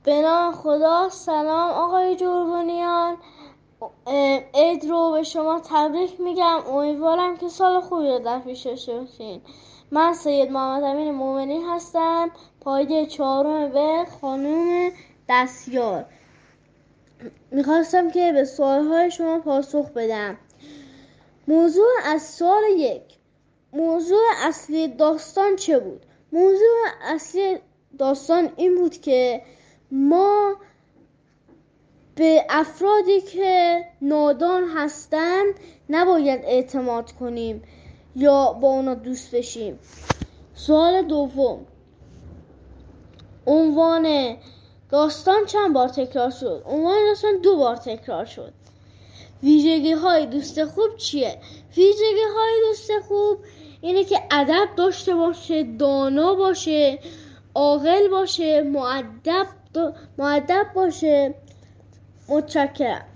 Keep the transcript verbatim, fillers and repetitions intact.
به نام خدا. سلام آقای جربونیان، عید رو به شما تبریک میگم. امیدوارم که سال خوبی رو در پیش داشته باشین. من سید محمد امین مومنی هستم، پایه چهارم به خانوم دستیار. میخواستم که به سوالهای شما پاسخ بدم. موضوع از سال یک، موضوع اصلی داستان چه بود؟ موضوع اصلی داستان این بود که ما به افرادی که نادان هستند نباید اعتماد کنیم یا با اونا دوست بشیم. سوال دوم، عنوان داستان چند بار تکرار شد؟ عنوان داستان دو بار تکرار شد. ویژگی های دوست خوب چیه؟ ویژگی های دوست خوب اینه که ادب داشته باشه، دانا باشه، عاقل باشه، مؤدب مؤدب باشه. متشکرم.